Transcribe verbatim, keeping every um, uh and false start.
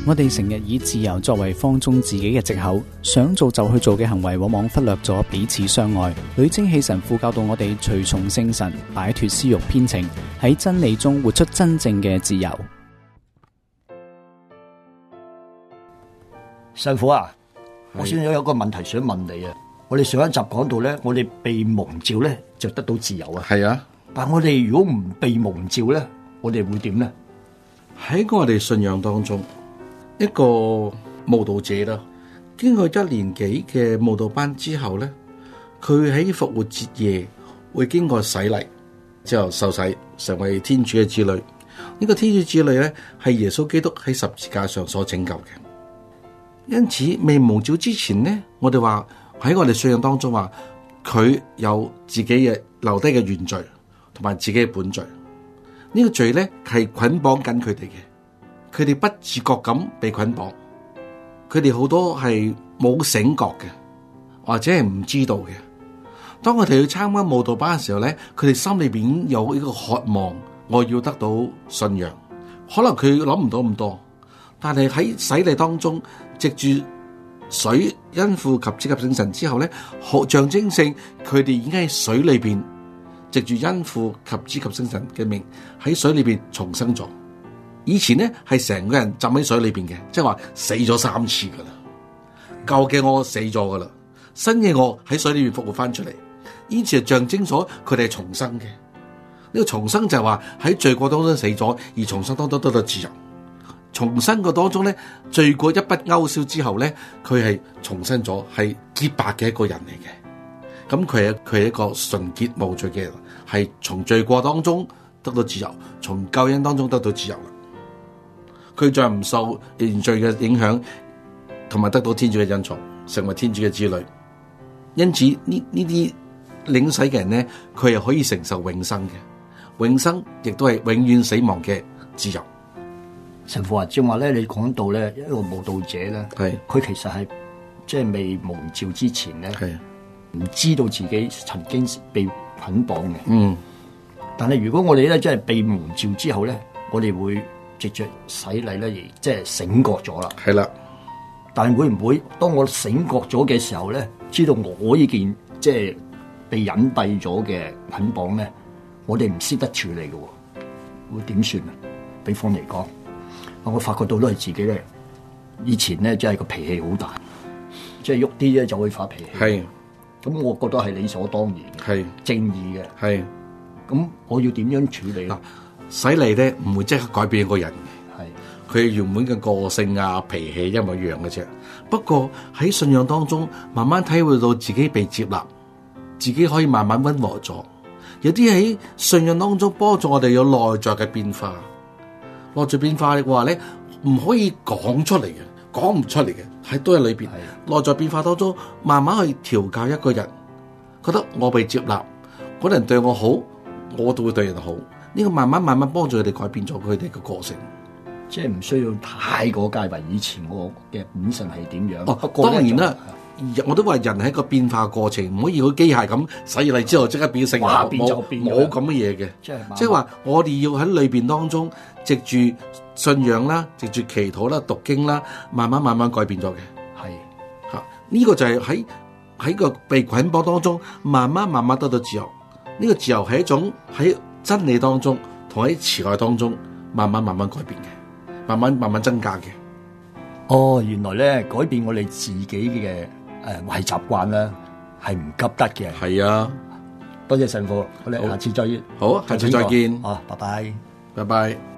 我哋成日以自由作為放縱自己嘅藉口，想做就去做嘅行為，往往忽略咗彼此相愛。女精氣神父教導我哋隨從聖神，擺脫私慾偏情，喺真理中活出真正嘅自由。 神父啊，我先有有個問題想問你啊。我哋上一集講到咧，我哋被蒙召咧就得到自由啊。 係啊， 但係我哋如果唔被蒙召咧，我哋會點咧？ 喺我哋信仰當中，一個慕道者啦，經過一年幾嘅慕道班之後咧，佢喺復活節夜會經過洗禮之後受洗，成為天主嘅子女。呢、這個天主子女咧係耶穌基督喺十字架上所拯救嘅。因此未蒙召之前咧，我哋話喺我哋信仰當中話佢有自己嘅留低嘅原罪同埋自己嘅本罪。呢、這個罪咧係捆綁緊佢哋嘅。佢哋不自覺咁被捆綁，佢哋好多係冇醒覺嘅，或者係唔知道嘅。當佢哋去參加慕道班嘅時候咧，佢哋心裏邊有呢個渴望，我要得到信仰。可能佢諗唔到咁多，但係喺洗禮當中，藉住水因父及子及聖神之後咧，象徵性佢哋已經喺水裏邊，藉住因父及子及聖神嘅名喺水裏邊重生咗。以前咧係成個人浸喺水裏邊嘅，即係話死咗三次噶啦，舊嘅我死咗噶啦，新嘅我喺水裏邊復活翻出嚟，以前係象徵咗佢哋係重生嘅。呢、這個重生就係話喺罪過當中死咗，而重生當中得到自由。重生個當中咧，罪過一筆勾銷之後咧，佢係重生咗，係潔白嘅一個人嚟嘅。咁佢係佢係一個純潔無罪嘅人，係從罪過當中得到自由，從救恩當中得到自由啦。佢再唔受原罪嘅影響，同埋得到天主嘅恩寵，成為天主嘅子女。因此呢呢啲領洗嘅人咧，佢係可以承受永生嘅，永生亦都係永遠死亡嘅自由。 神父話正話咧，你講到咧一個慕道者咧，係佢其實係即係未蒙召之前咧，係唔知道自己曾經被捆綁嘅。嗯，但係如果我哋咧即係被蒙召之後咧，我哋會藉着洗禮咧，而即係醒覺咗啦。係啦，但係會唔會當我醒覺咗嘅時候咧，知道我呢件即係被隱蔽咗嘅捆綁咧，我哋唔識得處理嘅，會點算啊？比方嚟講，我發覺到都係自己咧，以前咧真係個脾氣好大，即係喐啲咧就會發脾氣。係，咁我覺得係理所當然，係正義嘅。係，咁我要點樣處理咧？洗禮咧唔會即刻改變一個人嘅，係佢原本嘅個性啊、脾氣一模一樣嘅啫。不過喺信仰當中，慢慢體會到自己被接納，自己可以慢慢溫和咗。有啲喺信仰當中幫助我哋有內在嘅變化。內在變化嘅話咧，唔可以講出嚟嘅，講唔出嚟嘅，喺都喺裏邊。內在變化當中，慢慢去調教一個人，覺得我被接納，嗰人對我好，我都會對人好。呢個慢慢慢慢幫助佢哋改變咗佢哋嘅個性，即係唔需要太過介懷以前我嘅本身係點樣。哦，不過當然啦，我都話人係一個變化過程，唔可以好機械咁洗禮之後即刻變性，冇冇咁嘅嘢嘅。即係話我哋要喺裏邊當中，藉住信仰啦，藉住祈禱啦、讀經啦，慢慢慢慢改變咗嘅。係嚇，呢個就係喺喺個被捆綁當中，慢慢慢慢得到自由。呢個自由係一種喺真理當中同喺慈愛當中慢慢慢慢改變嘅，慢慢慢慢增加嘅。哦，原來咧改變我哋自己嘅誒壞習慣咧係唔急得嘅。係啊，多謝神父，我哋下次再好，下次再見。啊，拜拜，拜拜。